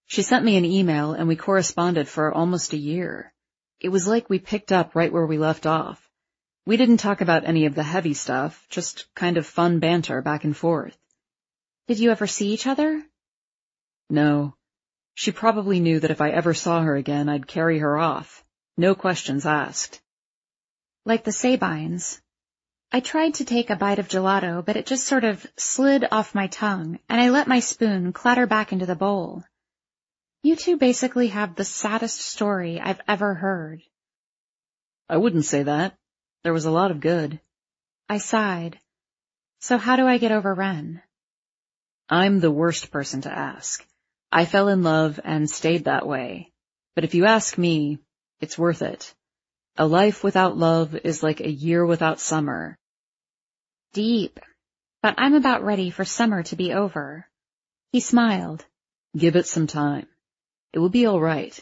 She sent me an email and we corresponded for almost a year. It was like we picked up right where we left off. We didn't talk about any of the heavy stuff, just kind of fun banter back and forth. Did you ever see each other? No. She probably knew that if I ever saw her again, I'd carry her off. No questions asked. Like the Sabines. I tried to take a bite of gelato, but it just sort of slid off my tongue, and I let my spoon clatter back into the bowl. You two basically have the saddest story I've ever heard. I wouldn't say that. There was a lot of good. I sighed. So how do I get over Ren? I'm the worst person to ask. I fell in love and stayed that way. But if you ask me, it's worth it. A life without love is like a year without summer. Deep. But I'm about ready for summer to be over. He smiled. Give it some time. It will be all right.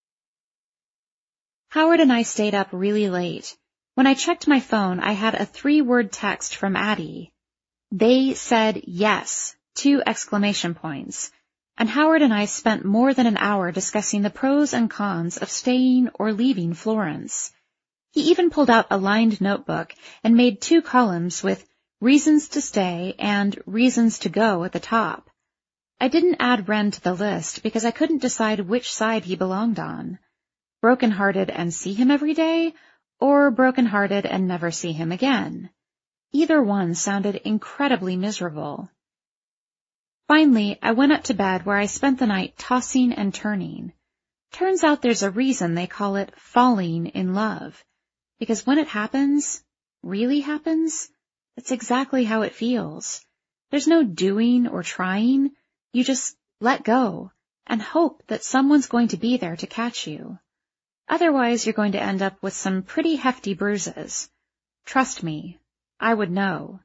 Howard and I stayed up really late. When I checked my phone, I had a 3-word text from Addie. They said yes, 2 exclamation points. And Howard and I spent more than an hour discussing the pros and cons of staying or leaving Florence. He even pulled out a lined notebook and made 2 columns with reasons to stay and reasons to go at the top. I didn't add Ren to the list because I couldn't decide which side he belonged on. Broken-hearted and see him every day, or broken-hearted and never see him again. Either one sounded incredibly miserable. Finally, I went up to bed where I spent the night tossing and turning. Turns out there's a reason they call it falling in love. Because when it happens, really happens, that's exactly how it feels. There's no doing or trying. You just let go and hope that someone's going to be there to catch you. Otherwise, you're going to end up with some pretty hefty bruises. Trust me, I would know.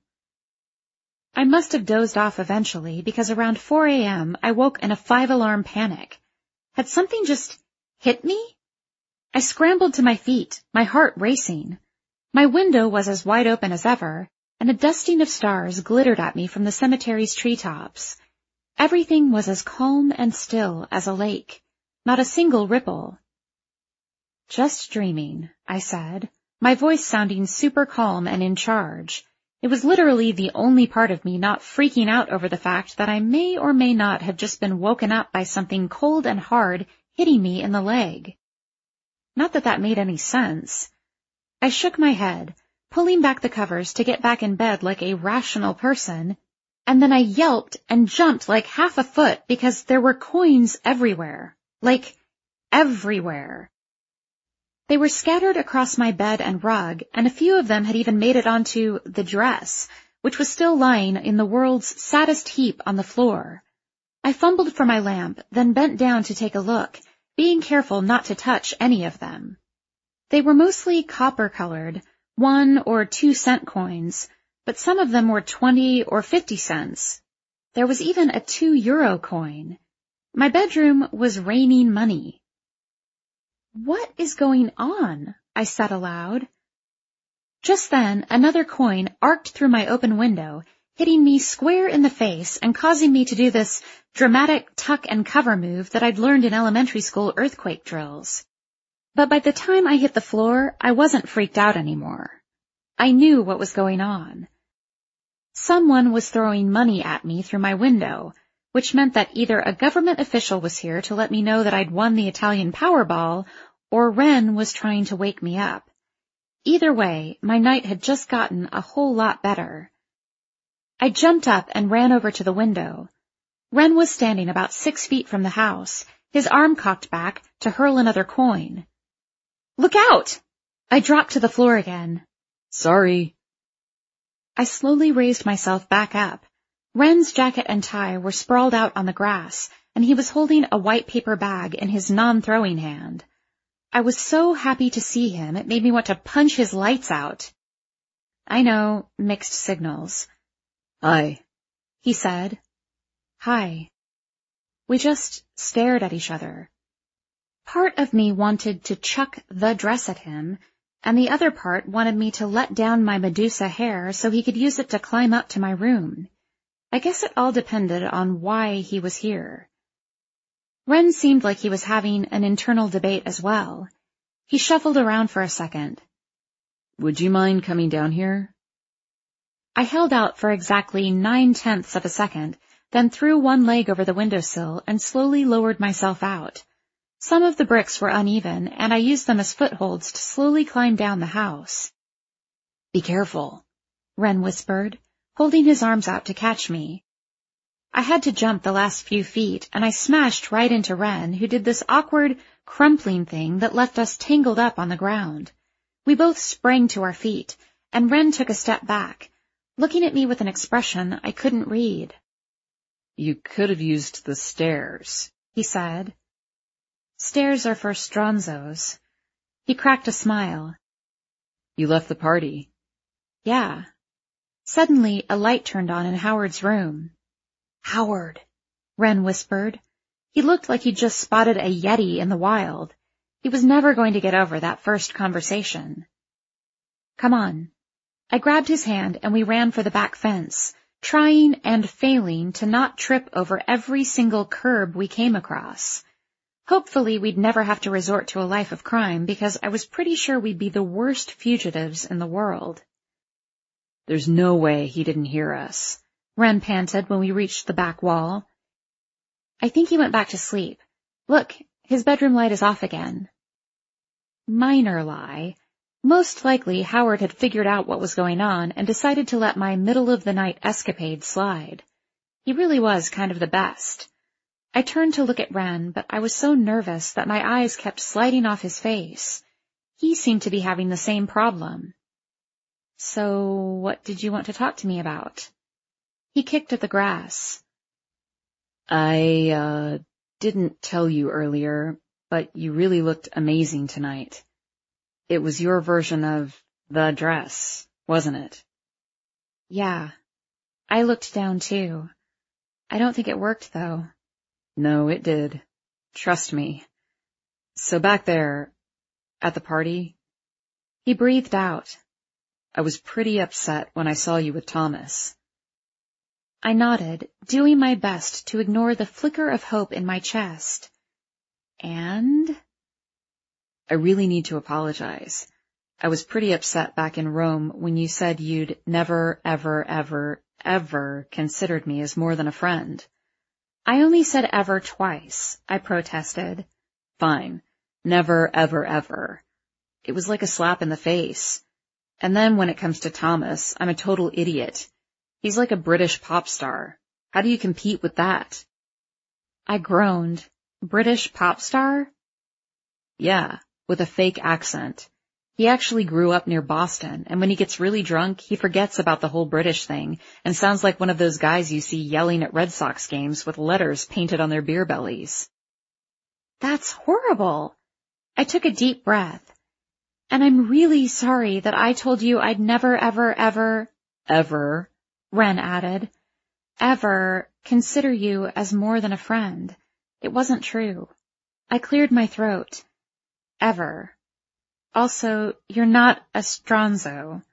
I must have dozed off eventually because around 4 a.m. I woke in a 5-alarm panic. Had something just hit me? I scrambled to my feet, my heart racing. My window was as wide open as ever, and a dusting of stars glittered at me from the cemetery's treetops. Everything was as calm and still as a lake, not a single ripple. Just dreaming, I said, my voice sounding super calm and in charge. It was literally the only part of me not freaking out over the fact that I may or may not have just been woken up by something cold and hard hitting me in the leg. Not that that made any sense. I shook my head, pulling back the covers to get back in bed like a rational person, and then I yelped and jumped like half a foot because there were coins everywhere. Like, everywhere. They were scattered across my bed and rug, and a few of them had even made it onto the dress, which was still lying in the world's saddest heap on the floor. I fumbled for my lamp, then bent down to take a look, being careful not to touch any of them. They were mostly copper-colored, 1 or 2 cent coins, but some of them were 20 or 50 cents. There was even a 2 euro coin. My bedroom was raining money. What is going on? I said aloud. Just then, another coin arced through my open window, hitting me square in the face and causing me to do this dramatic tuck and cover move that I'd learned in elementary school earthquake drills. But by the time I hit the floor, I wasn't freaked out anymore. I knew what was going on. Someone was throwing money at me through my window, which meant that either a government official was here to let me know that I'd won the Italian Powerball, or Ren was trying to wake me up. Either way, my night had just gotten a whole lot better. I jumped up and ran over to the window. Ren was standing about 6 feet from the house, his arm cocked back to hurl another coin. "Look out!" I dropped to the floor again. "Sorry." I slowly raised myself back up. Ren's jacket and tie were sprawled out on the grass, and he was holding a white paper bag in his non-throwing hand. I was so happy to see him, it made me want to punch his lights out. I know, mixed signals. "Hi," he said. "Hi." We just stared at each other. Part of me wanted to chuck the dress at him, and the other part wanted me to let down my Medusa hair so he could use it to climb up to my room. I guess it all depended on why he was here. Ren seemed like he was having an internal debate as well. He shuffled around for a second. Would you mind coming down here? I held out for exactly 9/10 of a second, then threw one leg over the windowsill and slowly lowered myself out. Some of the bricks were uneven, and I used them as footholds to slowly climb down the house. Be careful, Ren whispered, holding his arms out to catch me. I had to jump the last few feet, and I smashed right into Ren, who did this awkward, crumpling thing that left us tangled up on the ground. We both sprang to our feet, and Ren took a step back, looking at me with an expression I couldn't read. You could have used the stairs, he said. Stairs are for Stronzos. He cracked a smile. You left the party. Yeah. Suddenly, a light turned on in Howard's room. Howard, Ren whispered. He looked like he'd just spotted a yeti in the wild. He was never going to get over that first conversation. Come on. I grabbed his hand and we ran for the back fence, trying and failing to not trip over every single curb we came across. Hopefully we'd never have to resort to a life of crime because I was pretty sure we'd be the worst fugitives in the world. There's no way he didn't hear us, Ren panted when we reached the back wall. I think he went back to sleep. Look, his bedroom light is off again. Minor lie. Most likely Howard had figured out what was going on and decided to let my middle-of-the-night escapade slide. He really was kind of the best. I turned to look at Ren, but I was so nervous that my eyes kept sliding off his face. He seemed to be having the same problem. So, what did you want to talk to me about? He kicked at the grass. I, didn't tell you earlier, but you really looked amazing tonight. It was your version of the dress, wasn't it? Yeah. I looked down too. I don't think it worked though. No, it did. Trust me. So back there, at the party, he breathed out. I was pretty upset when I saw you with Thomas. I nodded, doing my best to ignore the flicker of hope in my chest. And? I really need to apologize. I was pretty upset back in Rome when you said you'd never, ever, ever, ever considered me as more than a friend. I only said ever twice, I protested. Fine. Never, ever, ever. It was like a slap in the face. And then when it comes to Thomas, I'm a total idiot. He's like a British pop star. How do you compete with that? I groaned. British pop star? Yeah, with a fake accent. He actually grew up near Boston, and when he gets really drunk, he forgets about the whole British thing and sounds like one of those guys you see yelling at Red Sox games with letters painted on their beer bellies. That's horrible. I took a deep breath. And I'm really sorry that I told you I'd never, ever, ever, ever, Ren added, ever consider you as more than a friend. It wasn't true. I cleared my throat. Ever. Also, you're not a Stronzo.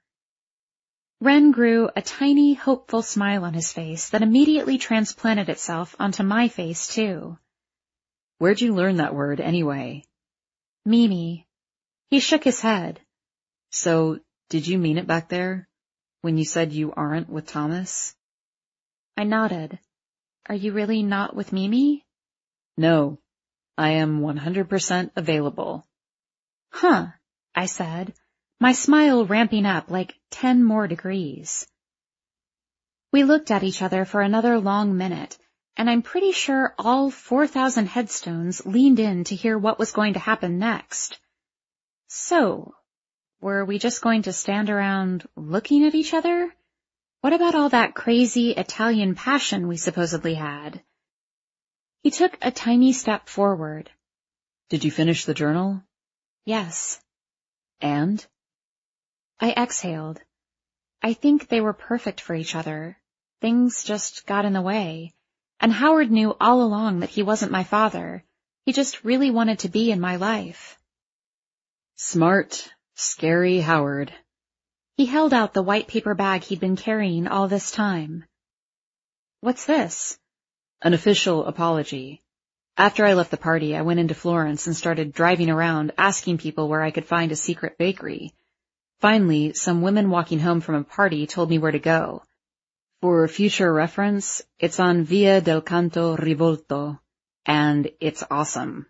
Ren grew a tiny, hopeful smile on his face that immediately transplanted itself onto my face, too. Where'd you learn that word, anyway? Mimi. He shook his head. So, did you mean it back there, when you said you aren't with Thomas? I nodded. Are you really not with Mimi? No. I am 100% available. Huh, I said, my smile ramping up like 10 more degrees. We looked at each other for another long minute, and I'm pretty sure all 4,000 headstones leaned in to hear what was going to happen next. So, were we just going to stand around looking at each other? What about all that crazy Italian passion we supposedly had? He took a tiny step forward. Did you finish the journal? Yes. And? I exhaled. I think they were perfect for each other. Things just got in the way. And Howard knew all along that he wasn't my father. He just really wanted to be in my life. Smart, scary Howard. He held out the white paper bag he'd been carrying all this time. What's this? An official apology. After I left the party, I went into Florence and started driving around asking people where I could find a secret bakery. Finally, some women walking home from a party told me where to go. For future reference, it's on Via del Canto Rivolto, and it's awesome.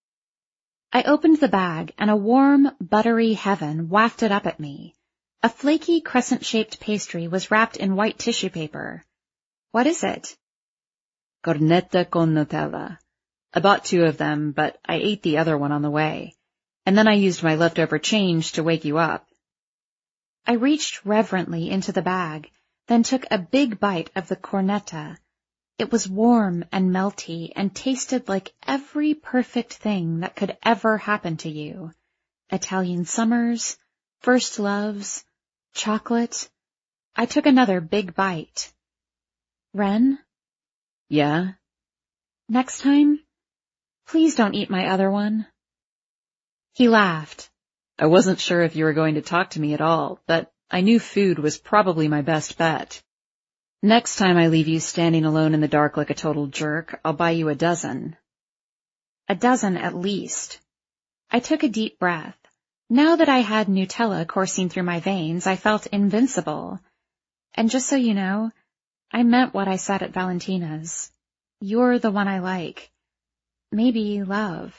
I opened the bag, and a warm, buttery heaven wafted up at me. A flaky, crescent-shaped pastry was wrapped in white tissue paper. What is it? Cornetta con Nutella. I bought 2 of them, but I ate the other one on the way. And then I used my leftover change to wake you up. I reached reverently into the bag, then took a big bite of the cornetta. It was warm and melty and tasted like every perfect thing that could ever happen to you. Italian summers, first loves, chocolate. I took another big bite. Ren? Yeah? Next time, please don't eat my other one. He laughed. I wasn't sure if you were going to talk to me at all, but I knew food was probably my best bet. Next time I leave you standing alone in the dark like a total jerk, I'll buy you a dozen. A dozen at least. I took a deep breath. Now that I had Nutella coursing through my veins, I felt invincible. And just so you know, I meant what I said at Valentina's. You're the one I like. Maybe love.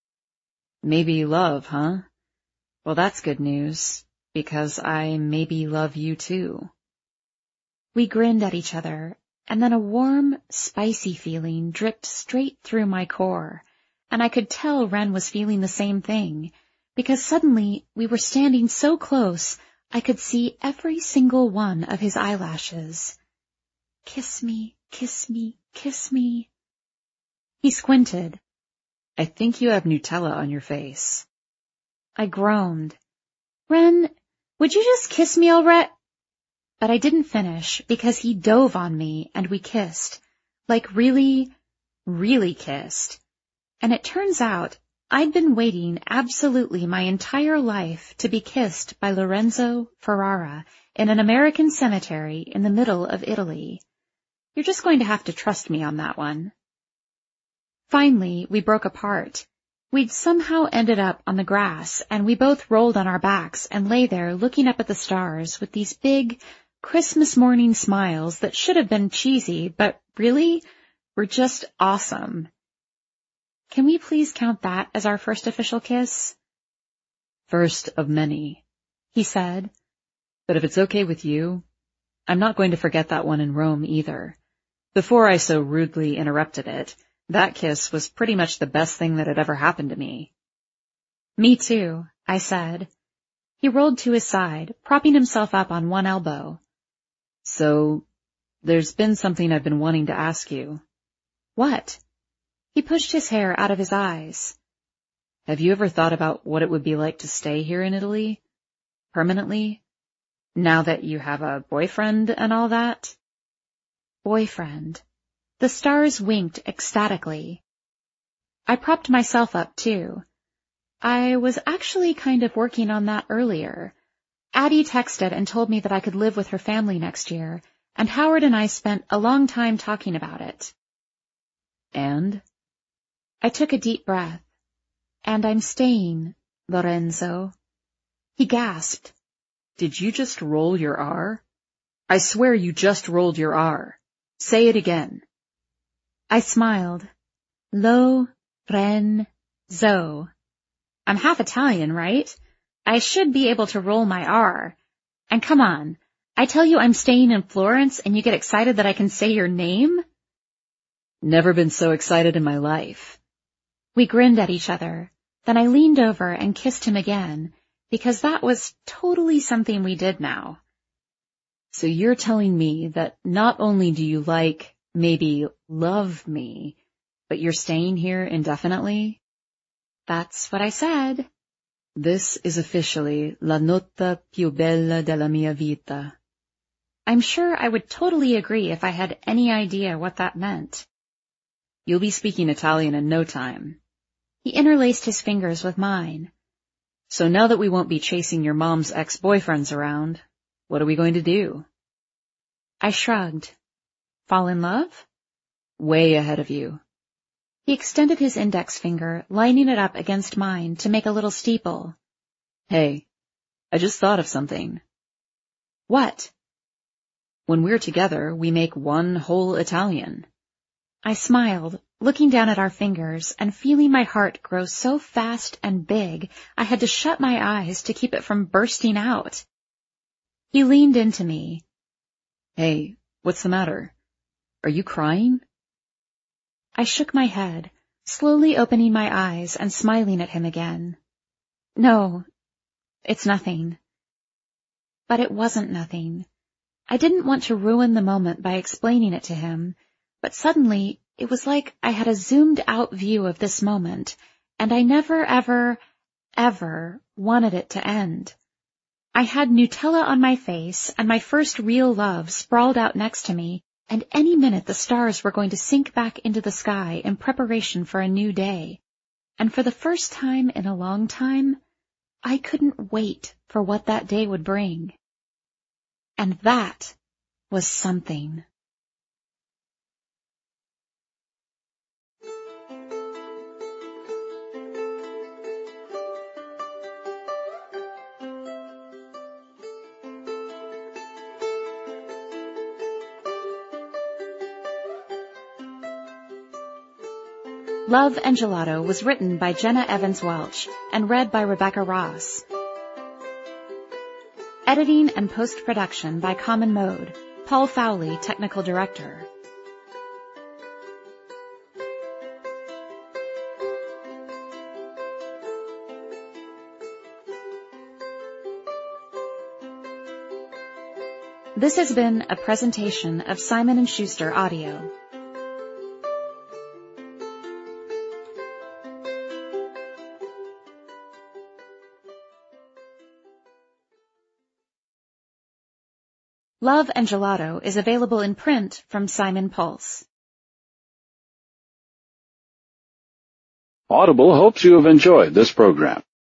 Maybe love, huh? Well, that's good news, because I maybe love you too. We grinned at each other, and then a warm, spicy feeling dripped straight through my core, and I could tell Ren was feeling the same thing, because suddenly we were standing so close I could see every single one of his eyelashes. Kiss me, kiss me, kiss me. He squinted. I think you have Nutella on your face. I groaned. Ren, would you just kiss me already? But I didn't finish because he dove on me and we kissed. Like really, really kissed. And it turns out I'd been waiting absolutely my entire life to be kissed by Lorenzo Ferrara in an American cemetery in the middle of Italy. You're just going to have to trust me on that one. Finally, we broke apart. We'd somehow ended up on the grass, and we both rolled on our backs and lay there looking up at the stars with these big Christmas morning smiles that should have been cheesy, but really were just awesome. Can we please count that as our first official kiss? First of many, he said. But if it's okay with you, I'm not going to forget that one in Rome either. Before I so rudely interrupted it, that kiss was pretty much the best thing that had ever happened to me. Me too, I said. He rolled to his side, propping himself up on one elbow. So, there's been something I've been wanting to ask you. What? He pushed his hair out of his eyes. Have you ever thought about what it would be like to stay here in Italy? Permanently? Now that you have a boyfriend and all that? Boyfriend. The stars winked ecstatically. I propped myself up, too. I was actually kind of working on that earlier. Addie texted and told me that I could live with her family next year, and Howard and I spent a long time talking about it. And? I took a deep breath. And I'm staying, Lorenzo. He gasped. Did you just roll your R? I swear you just rolled your R. Say it again. I smiled. Lo-ren-zo. I'm half Italian, right? I should be able to roll my R. And come on, I tell you I'm staying in Florence and you get excited that I can say your name? Never been so excited in my life. We grinned at each other. Then I leaned over and kissed him again, because that was totally something we did now. So you're telling me that not only do you maybe love me, but you're staying here indefinitely? That's what I said. This is officially la notte più bella della mia vita. I'm sure I would totally agree if I had any idea what that meant. You'll be speaking Italian in no time. He interlaced his fingers with mine. So now that we won't be chasing your mom's ex-boyfriends around, what are we going to do? I shrugged. Fall in love? Way ahead of you. He extended his index finger, lining it up against mine to make a little steeple. Hey, I just thought of something. What? When we're together, we make one whole Italian. I smiled, looking down at our fingers and feeling my heart grow so fast and big I had to shut my eyes to keep it from bursting out. He leaned into me. Hey, what's the matter? Are you crying? I shook my head, slowly opening my eyes and smiling at him again. No, it's nothing. But it wasn't nothing. I didn't want to ruin the moment by explaining it to him, but suddenly it was like I had a zoomed-out view of this moment, and I never, ever wanted it to end. I had Nutella on my face and my first real love sprawled out next to me, and any minute the stars were going to sink back into the sky in preparation for a new day. And for the first time in a long time, I couldn't wait for what that day would bring. And that was something. Love and Gelato was written by Jenna Evans Welch and read by Rebecca Ross. Editing and post-production by Common Mode, Paul Fowley, Technical Director. This has been a presentation of Simon & Schuster Audio. Love and Gelato is available in print from Simon Pulse. Audible hopes you have enjoyed this program.